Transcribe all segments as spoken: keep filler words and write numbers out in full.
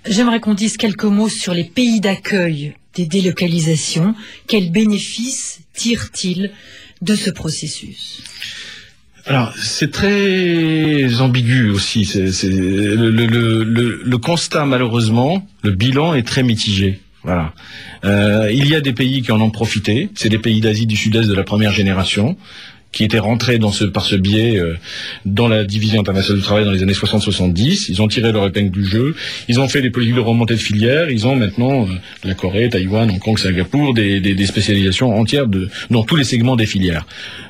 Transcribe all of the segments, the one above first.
J'aimerais qu'on dise quelques mots sur les pays d'accueil des délocalisations. Quels bénéfices tirent-ils de ce processus ? Alors, c'est très ambigu aussi. C'est, c'est, le, le, le, le constat, malheureusement, le bilan est très mitigé. Voilà. Euh, il y a des pays qui en ont profité. C'est des pays d'Asie du Sud-Est de la première génération, qui étaient rentrés dans ce, par ce biais euh, dans la division internationale du travail dans les années soixante soixante-dix. Ils ont tiré leur épingle du jeu. Ils ont fait des politiques de remontée de filières. Ils ont maintenant, euh, la Corée, Taïwan, Hong Kong, Singapour, des, des, des spécialisations entières de, dans tous les segments des filières.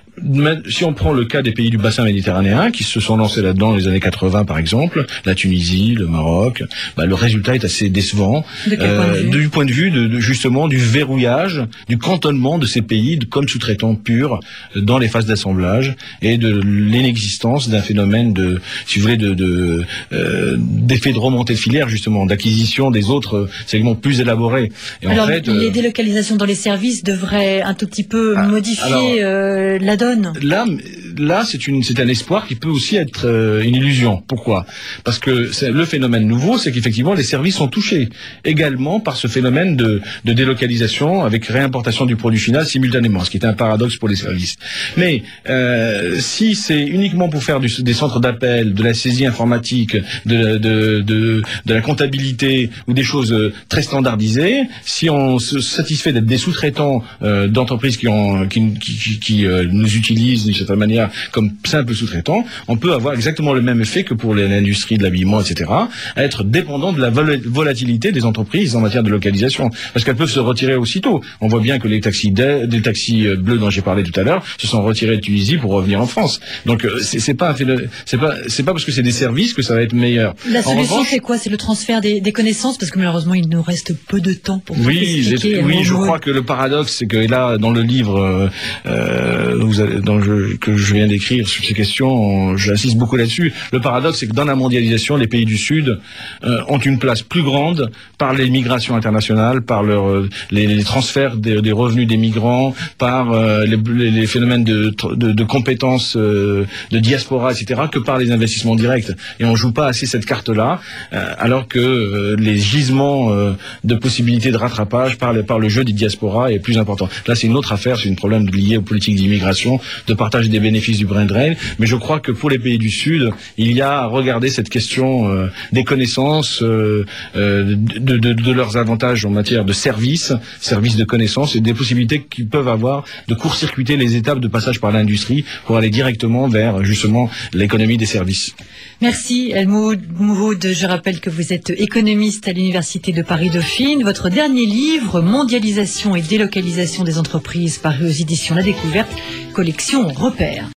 Si on prend le cas des pays du bassin méditerranéen qui se sont lancés là-dedans dans les années quatre-vingts par exemple, la Tunisie, le Maroc, bah, le résultat est assez décevant de quel point de vue du point de vue de, de, justement du verrouillage, du cantonnement de ces pays de, comme sous-traitants purs dans les phases d'assemblage et de l'inexistence d'un phénomène de, si vous voulez, de, de euh, d'effet de remontée de filière justement, d'acquisition des autres segments plus élaborés. Et alors en fait, les euh, délocalisations dans les services devraient un tout petit peu ah, modifier alors, euh, la donne. Là, là, c'est une, c'est un espoir qui peut aussi être euh, une illusion. Pourquoi ? Parce que c'est, le phénomène nouveau, c'est qu'effectivement les services sont touchés également par ce phénomène de, de délocalisation avec réimportation du produit final simultanément, ce qui est un paradoxe pour les services. Mais euh, si c'est uniquement pour faire du, des centres d'appel, de la saisie informatique, de, de, de, de la comptabilité ou des choses très standardisées, si on se satisfait d'être des sous-traitants euh, d'entreprises qui, ont, qui, qui, qui, qui euh, nous utilisent d'une certaine manière comme simples sous-traitants, on peut avoir exactement le même effet que pour l'industrie de l'habillement, et cetera, à être dépendant de la vol- volatilité des entreprises en matière de localisation, parce qu'elles peuvent se retirer aussitôt. On voit bien que les taxis, de, des taxis bleus dont j'ai parlé tout à l'heure se sont retirés de Tunisie pour revenir en France. Donc c'est, c'est pas c'est pas c'est pas parce que c'est des services que ça va être meilleur. La solution revanche, c'est quoi ? C'est le transfert des, des connaissances, parce que malheureusement il nous reste peu de temps pour oui, expliquer. Oui, je crois que le paradoxe, c'est que là dans le livre euh, vous avez, dans le, que je viens d'écrire sur ces questions, j'insiste beaucoup là-dessus. Le paradoxe, c'est que dans la mondialisation, les pays du Sud euh, ont une place plus grande par les migrations internationales, par leur, euh, les, les transferts des, des revenus des migrants, par euh, les, les phénomènes de, de, de compétences, euh, de diaspora, et cetera, que par les investissements directs. Et on joue pas assez cette carte-là, euh, alors que euh, les gisements euh, de possibilités de rattrapage par le, par le jeu des diasporas est plus important. Là, c'est une autre affaire, c'est un problème lié aux politiques d'immigration, de partage des bénéfices du brain drain, mais je crois que pour les pays du Sud, il y a à regarder cette question euh, des connaissances, euh, euh, de, de, de leurs avantages en matière de services, services de connaissances, et des possibilités qu'ils peuvent avoir de court-circuiter les étapes de passage par l'industrie pour aller directement vers justement l'économie des services. Merci Helmut Mouhoud. Je rappelle que vous êtes économiste à l'Université de Paris-Dauphine. Votre dernier livre, Mondialisation et délocalisation des entreprises, paru aux éditions La Découverte, collection Repères.